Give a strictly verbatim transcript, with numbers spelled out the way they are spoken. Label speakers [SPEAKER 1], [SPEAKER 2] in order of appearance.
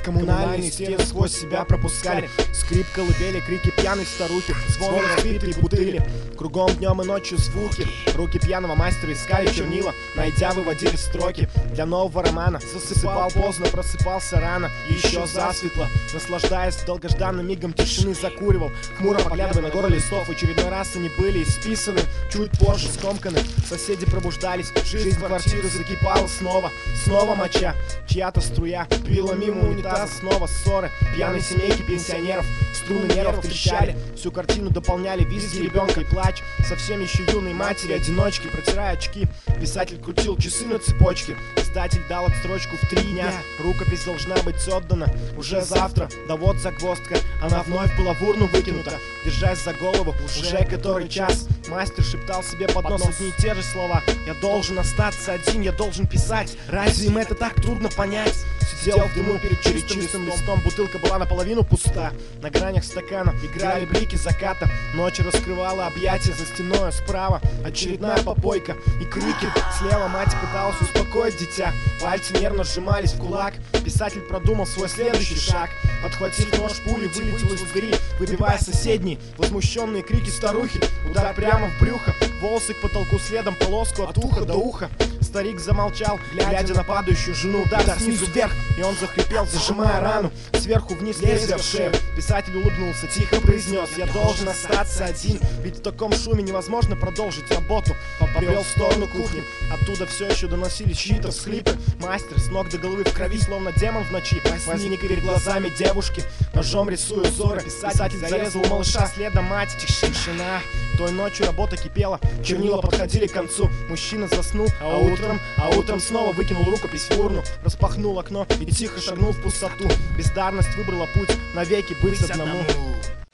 [SPEAKER 1] Коммунальные стены сквозь себя пропускали. Скрип колыбели, крики пьяной старухи, звон разбитой бутыли. Кругом днем и ночью звуки. Руки пьяного мастера искали чернила, найдя, выводили строки для нового романа. Засыпал поздно, просыпался рано, и еще засветло, наслаждаясь долгожданным мигом тишины, закуривал, хмуро поглядывая на горы листов. В очередной раз они были исписаны, чуть позже скомканы. Соседи пробуждались, жизнь квартиры закипала снова. Снова моча, чья-то струя била мимо унитаза. Снова ссоры, пьяной семейки пенсионеров. Струны нервов трещали, всю картину дополняли визги ребенка и плач совсем еще юной матери-одиночки. Протирая очки, писатель крутил часы на цепочке. Издатель дал отстрочку в три дня. Рукопись должна быть отдана уже завтра. Да вот загвоздка, она вновь была в урну выкинута. Держась за голову, уже который час, мастер шептал себе под нос одни и те же слова. Я должен остаться один, я должен писать. Разве им это так трудно понять? Сидел в дыму перед чистым листом, листом. Бутылка была наполовину пуста. На гранях стакана играли блики заката. Ночь раскрывала объятия за стеною справа. Очередная попойка и крики. Слева мать пыталась успокоить дитя. Пальцы нервно сжимались в кулак. Писатель продумал свой следующий шаг. Подхватив нож, пули вылетел из двери, выбивая соседние возмущенные крики старухи. Удар прямо в брюхо, волосы к потолку следом, полоску от уха до уха. Старик замолчал, глядя на падающую жену. Удар снизу вверх, и он захрипел, зажимая рану. Сверху вниз лезвие в шею. Писатель улыбнулся, тихо произнес: я должен остаться один, ведь в таком шуме невозможно продолжить работу. Побрел в сторону кухни, оттуда все еще доносились чьи-то всхлипы. Мастер с ног до головы в крови, словно демон в ночи, возник перед глазами девушки. Ножом рисуя узоры, писатель зарезал малыша, следом мать. Тишина. Той ночью работа кипела, чернила подходили к концу. Мужчина заснул, а утром, а утром снова выкинул рукопись в урну, распахнул окно и тихо шагнул в пустоту. Бездарность выбрала путь навеки быть одному.